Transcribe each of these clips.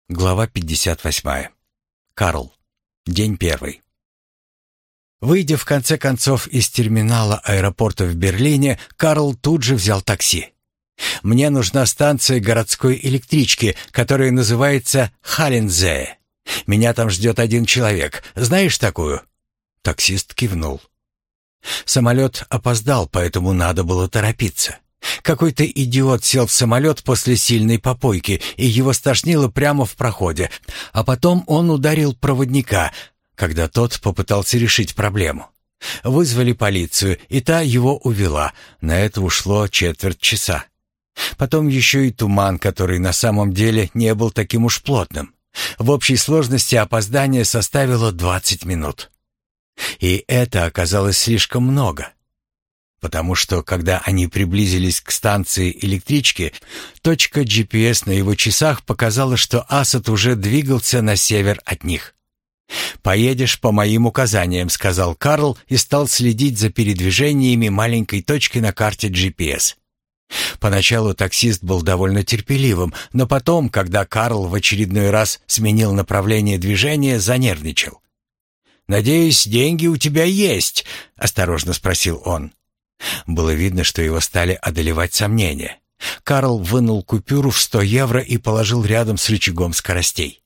Глава 58. Карл. День первый. Выйдя в конце концов из терминала аэропорта в Берлине, Карл тут же взял такси. «Мне нужна станция городской электрички, которая называется Халлензее. Меня там ждет один человек. Знаешь такую?» Таксист кивнул. Самолет опоздал, поэтому надо было торопиться. Какой-то идиот сел в самолет после сильной попойки, и его стошнило прямо в проходе, а потом он ударил проводника, когда тот попытался решить проблему. Вызвали полицию, и та его увела. На это ушло четверть часа. Потом еще и туман, который на самом деле не был таким уж плотным. В общей сложности опоздание составило 20 минут. И это оказалось слишком много. Потому что, когда они приблизились к станции электрички, точка GPS на его часах показала, что Асад уже двигался на север от них. «Поедешь по моим указаниям», — сказал Карл и стал следить за передвижениями маленькой точки на карте GPS. Поначалу таксист был довольно терпеливым, но потом, когда Карл в очередной раз сменил направление движения, занервничал. «Надеюсь, деньги у тебя есть?» — осторожно спросил он. Было видно, что его стали одолевать сомнения. Карл вынул купюру в 100 евро и положил рядом с рычагом скоростей.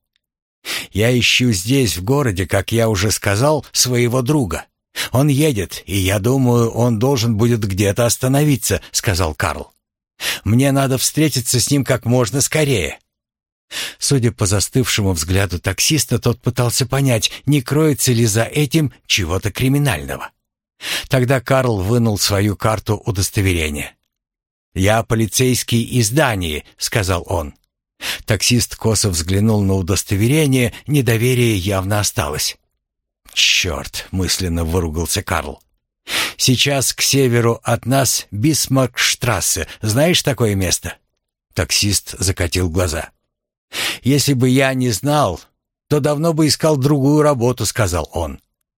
«Я ищу здесь, в городе, как я уже сказал, своего друга. Он едет, и я думаю, он должен будет где-то остановиться», — сказал Карл. «Мне надо встретиться с ним как можно скорее». Судя по застывшему взгляду таксиста, тот пытался понять, не кроется ли за этим чего-то криминального. Тогда Карл вынул свою карту удостоверения. «Я полицейский из Дании», — сказал он. Таксист косо взглянул на удостоверение, недоверие явно осталось. «Черт!» — мысленно выругался Карл. «Сейчас к северу от нас Бисмаркштрассе. Знаешь такое место?» Таксист закатил глаза. «Если бы я не знал, то давно бы искал другую работу», — сказал он.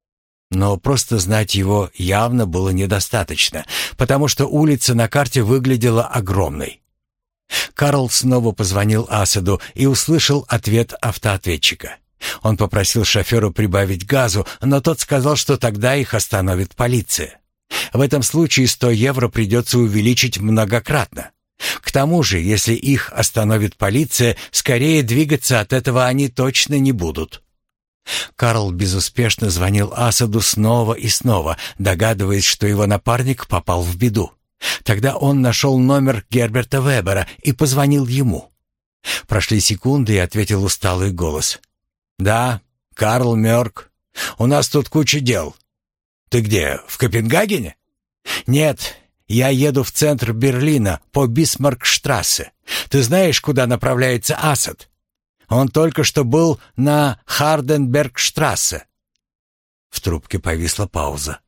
Но просто знать его явно было недостаточно, потому что улица на карте выглядела огромной. Карл снова позвонил Асаду и услышал ответ автоответчика. Он попросил шофера прибавить газу, но тот сказал, что тогда их остановит полиция. В этом случае 100 евро придется увеличить многократно. К тому же, если их остановит полиция, скорее двигаться от этого они точно не будут. Карл безуспешно звонил Асаду снова и снова, догадываясь, что его напарник попал в беду. Тогда он нашел номер Герберта Вебера и позвонил ему. Прошли секунды, и ответил усталый голос. «Да, Карл Мёрк. У нас тут куча дел. Ты где, в Копенгагене?» «Нет, я еду в центр Берлина по Бисмаркштрассе. Ты знаешь, куда направляется Асад? Он только что был на Харденбергштрассе». В трубке повисла пауза.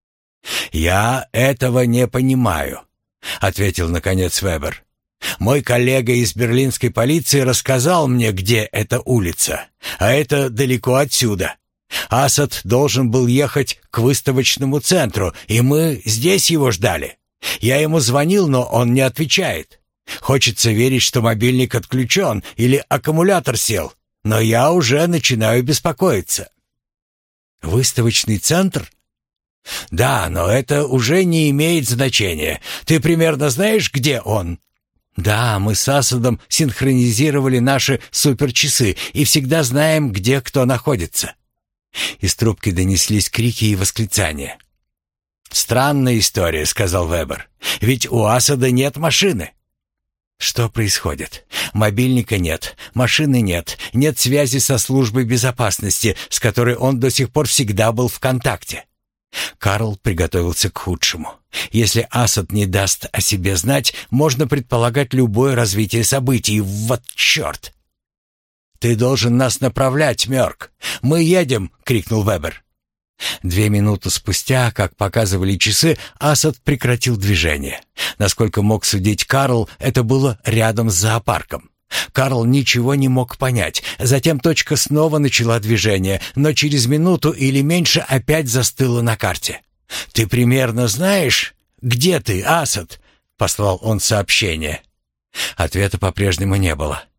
«Я этого не понимаю», — ответил наконец Вебер. «Мой коллега из берлинской полиции рассказал мне, где эта улица, а это далеко отсюда. Асад должен был ехать к выставочному центру, и мы здесь его ждали. Я ему звонил, но он не отвечает. Хочется верить, что мобильник отключен или аккумулятор сел, но я уже начинаю беспокоиться». «Выставочный центр?» «Да, но это уже не имеет значения. Ты примерно знаешь, где он?» «Да, мы с Асадом синхронизировали наши суперчасы и всегда знаем, где кто находится». Из трубки донеслись крики и восклицания. «Странная история», — сказал Вебер. «Ведь у Асада нет машины». «Что происходит? Мобильника нет, машины нет, нет связи со службой безопасности, с которой он до сих пор всегда был в контакте». Карл приготовился к худшему. Если Асад не даст о себе знать, можно предполагать любое развитие событий. Вот черт! «Ты должен нас направлять, Мёрк! Мы едем!» — крикнул Вебер. 2 минуты спустя, как показывали часы, Асад прекратил движение. Насколько мог судить Карл, это было рядом с зоопарком. Карл ничего не мог понять. Затем точка снова начала движение, но через минуту или меньше опять застыла на карте. «Ты примерно знаешь, где ты, Асад?» — послал он сообщение. Ответа по-прежнему не было.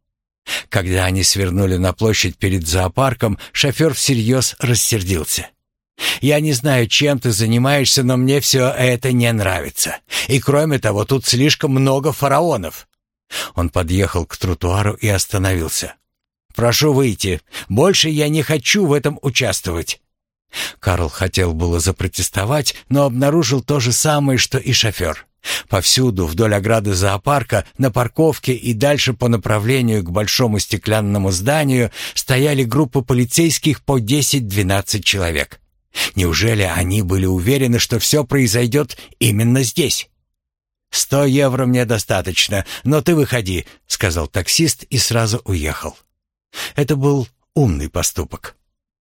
Когда они свернули на площадь перед зоопарком, шофер всерьез рассердился. «Я не знаю, чем ты занимаешься, но мне все это не нравится. И кроме того, тут слишком много фараонов». Он подъехал к тротуару и остановился. «Прошу выйти. Больше я не хочу в этом участвовать». Карл хотел было запротестовать, но обнаружил то же самое, что и шофер. Повсюду, вдоль ограды зоопарка, на парковке и дальше по направлению к большому стеклянному зданию стояли группы полицейских по 10-12 человек. Неужели они были уверены, что все произойдет именно здесь? «100 евро мне достаточно, но ты выходи», — сказал таксист и сразу уехал. Это был умный поступок.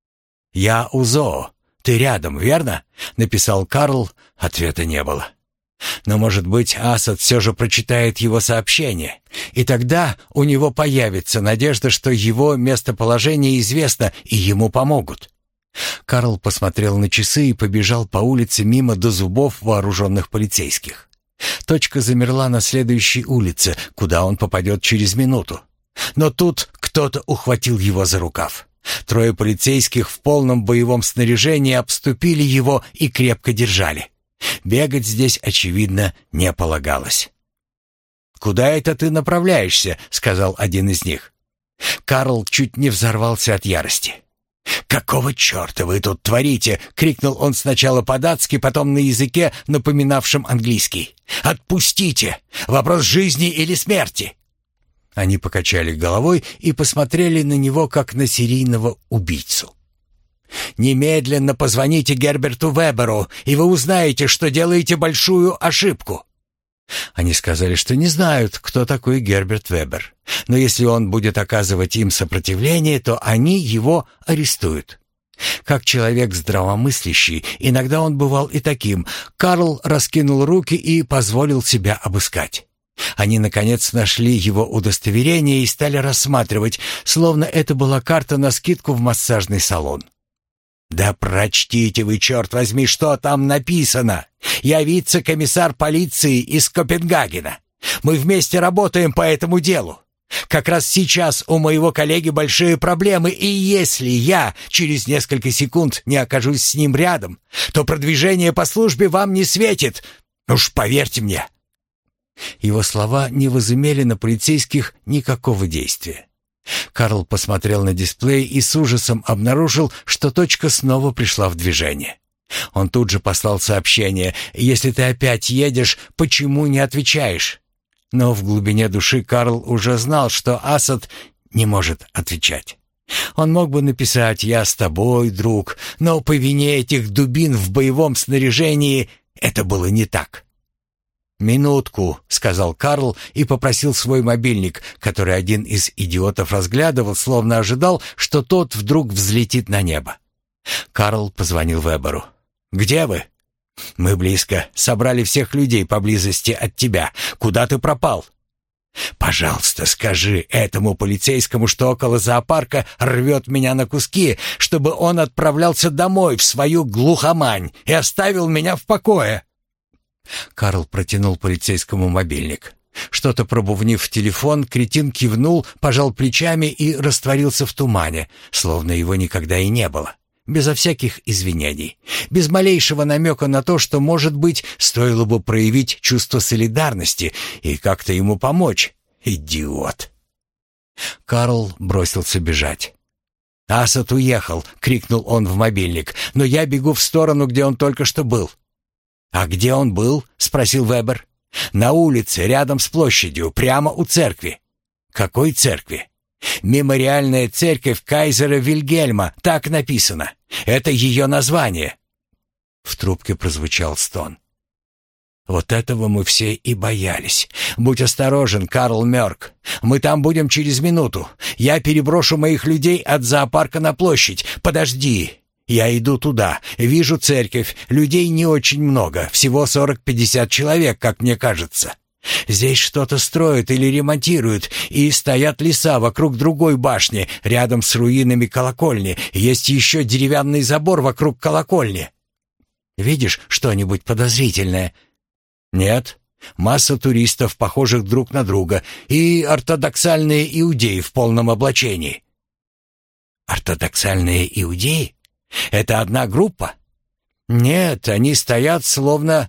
«Я у зоо. Ты рядом, верно?» — написал Карл. Ответа не было. Но, может быть, Асад все же прочитает его сообщение, и тогда у него появится надежда, что его местоположение известно и ему помогут. Карл посмотрел на часы и побежал по улице мимо до зубов вооруженных полицейских. Точка замерла на следующей улице, куда он попадет через минуту. Но тут кто-то ухватил его за рукав. 3 полицейских в полном боевом снаряжении обступили его и крепко держали. Бегать здесь, очевидно, не полагалось. «Куда это ты направляешься?» — сказал один из них. Карл чуть не взорвался от ярости. «Какого черта вы тут творите?» — крикнул он сначала по-датски, потом на языке, напоминавшем английский. «Отпустите! Вопрос жизни или смерти!» Они покачали головой и посмотрели на него, как на серийного убийцу. «Немедленно позвоните Герберту Веберу, и вы узнаете, что делаете большую ошибку». Они сказали, что не знают, кто такой Герберт Вебер, но если он будет оказывать им сопротивление, то они его арестуют. Как человек здравомыслящий, иногда он бывал и таким, Карл раскинул руки и позволил себя обыскать. Они, наконец, нашли его удостоверение и стали рассматривать, словно это была карта на скидку в массажный салон. «Да прочтите вы, черт возьми, что там написано! Я вице-комиссар полиции из Копенгагена. Мы вместе работаем по этому делу. Как раз сейчас у моего коллеги большие проблемы, и если я через несколько секунд не окажусь с ним рядом, то продвижение по службе вам не светит. Уж поверьте мне». Его слова не возымели на полицейских никакого действия. Карл посмотрел на дисплей и с ужасом обнаружил, что точка снова пришла в движение. Он тут же послал сообщение: «Если ты опять едешь, почему не отвечаешь?» Но в глубине души Карл уже знал, что Асад не может отвечать. Он мог бы написать: «Я с тобой, друг», но по вине этих дубин в боевом снаряжении это было не так. «Минутку», — сказал Карл и попросил свой мобильник, который один из идиотов разглядывал, словно ожидал, что тот вдруг взлетит на небо. Карл позвонил Веберу. «Где вы?» «Мы близко. Собрали всех людей поблизости от тебя. Куда ты пропал?» «Пожалуйста, скажи этому полицейскому, что около зоопарка рвет меня на куски, чтобы он отправлялся домой в свою глухомань и оставил меня в покое». Карл протянул полицейскому мобильник. Что-то пробубнив в телефон, кретин кивнул, пожал плечами и растворился в тумане, словно его никогда и не было. Безо всяких извинений, без малейшего намека на то, что, может быть, стоило бы проявить чувство солидарности и как-то ему помочь. Идиот! Карл бросился бежать. «Асад уехал!» — крикнул он в мобильник. «Но я бегу в сторону, где он только что был». «А где он был?» — спросил Вебер. «На улице, рядом с площадью, прямо у церкви». «Какой церкви?» «Мемориальная церковь кайзера Вильгельма, так написано. Это ее название». В трубке прозвучал стон. «Вот этого мы все и боялись. Будь осторожен, Карл Мёрк. Мы там будем через минуту. Я переброшу моих людей от зоопарка на площадь. Подожди. Я иду туда. Вижу церковь. Людей не очень много. Всего 40-50 человек, как мне кажется. Здесь что-то строят или ремонтируют, и стоят леса вокруг другой башни, рядом с руинами колокольни. Есть еще деревянный забор вокруг колокольни. Видишь что-нибудь подозрительное?» «Нет. Масса туристов, похожих друг на друга, и ортодоксальные иудеи в полном облачении». «Ортодоксальные иудеи? Это одна группа?» «Нет, они стоят словно...»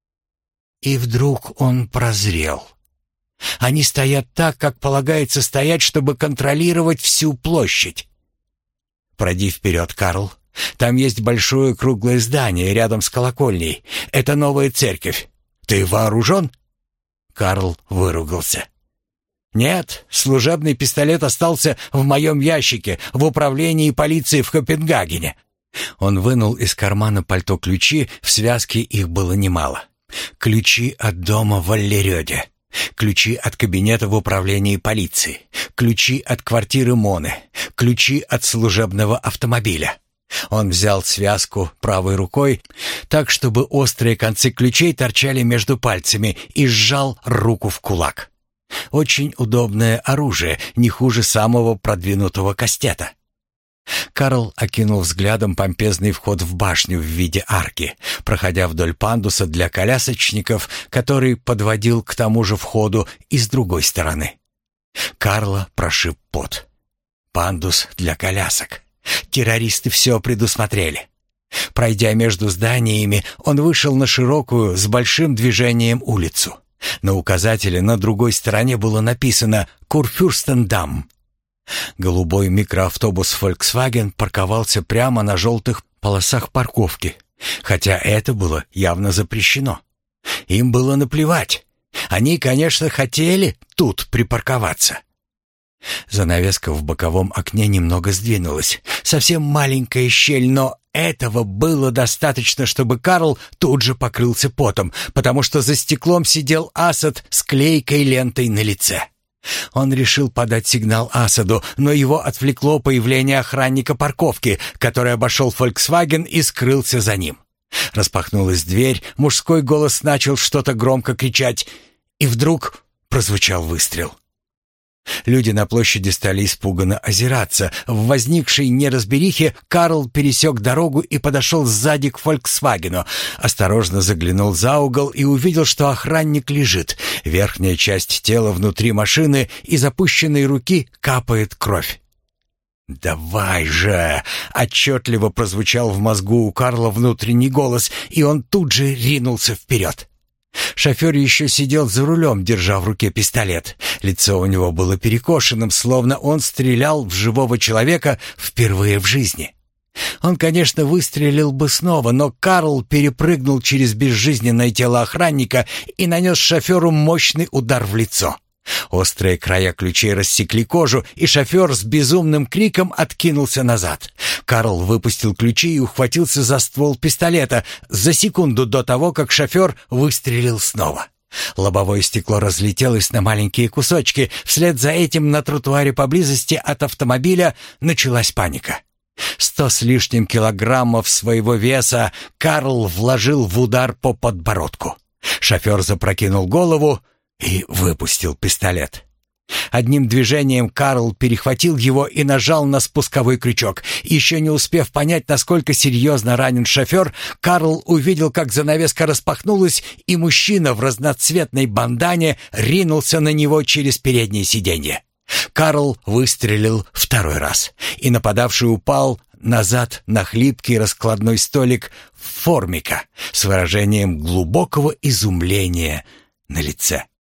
И вдруг он прозрел. Они стоят так, как полагается стоять, чтобы контролировать всю площадь. «Пройди вперед, Карл. Там есть большое круглое здание рядом с колокольней. Это новая церковь. Ты вооружен?» Карл выругался. «Нет, служебный пистолет остался в моем ящике в управлении полиции в Копенгагене». Он вынул из кармана пальто ключи, в связке их было немало. Ключи от дома в Аллерёде, ключи от кабинета в управлении полиции, ключи от квартиры Моны, ключи от служебного автомобиля. Он взял связку правой рукой, так, чтобы острые концы ключей торчали между пальцами, и сжал руку в кулак. Очень удобное оружие, не хуже самого продвинутого кастета. Карл окинул взглядом помпезный вход в башню в виде арки, проходя вдоль пандуса для колясочников, который подводил к тому же входу и с другой стороны. Карла прошиб пот. Пандус для колясок. Террористы все предусмотрели. Пройдя между зданиями, он вышел на широкую, с большим движением улицу. На указателе на другой стороне было написано «Курфюрстендам». Голубой микроавтобус Volkswagen парковался прямо на желтых полосах парковки, хотя это было явно запрещено. Им было наплевать. Они, конечно, хотели тут припарковаться. Занавеска в боковом окне немного сдвинулась. Совсем маленькая щель, но этого было достаточно, чтобы Карл тут же покрылся потом, потому что за стеклом сидел Асад с клейкой лентой на лице. Он решил подать сигнал Асаду, но его отвлекло появление охранника парковки, который обошел «Фольксваген» и скрылся за ним. Распахнулась дверь, мужской голос начал что-то громко кричать, и вдруг прозвучал выстрел. Люди на площади стали испуганно озираться. В возникшей неразберихе Карл пересек дорогу и подошел сзади к «Фольксвагену». Осторожно заглянул за угол и увидел, что охранник лежит. Верхняя часть тела внутри машины, из опущенной руки капает кровь. «Давай же!» — отчетливо прозвучал в мозгу у Карла внутренний голос, и он тут же ринулся вперед. Шофер еще сидел за рулем, держа в руке пистолет. Лицо у него было перекошенным, словно он стрелял в живого человека впервые в жизни. Он, конечно, выстрелил бы снова, но Карл перепрыгнул через безжизненное тело охранника и нанес шоферу мощный удар в лицо. Острые края ключей рассекли кожу, и шофер с безумным криком откинулся назад. Карл выпустил ключи и ухватился за ствол пистолета за секунду до того, как шофер выстрелил снова. Лобовое стекло разлетелось на маленькие кусочки. Вслед за этим на тротуаре поблизости от автомобиля началась паника. 100 с лишним килограммов своего веса Карл вложил в удар по подбородку. Шофер запрокинул голову и выпустил пистолет. Одним движением Карл перехватил его и нажал на спусковой крючок. Еще не успев понять, насколько серьезно ранен шофер, Карл увидел, как занавеска распахнулась, и мужчина в разноцветной бандане ринулся на него через переднее сиденье. Карл выстрелил второй раз, и нападавший упал назад на хлипкий раскладной столик формика с выражением глубокого изумления на лице.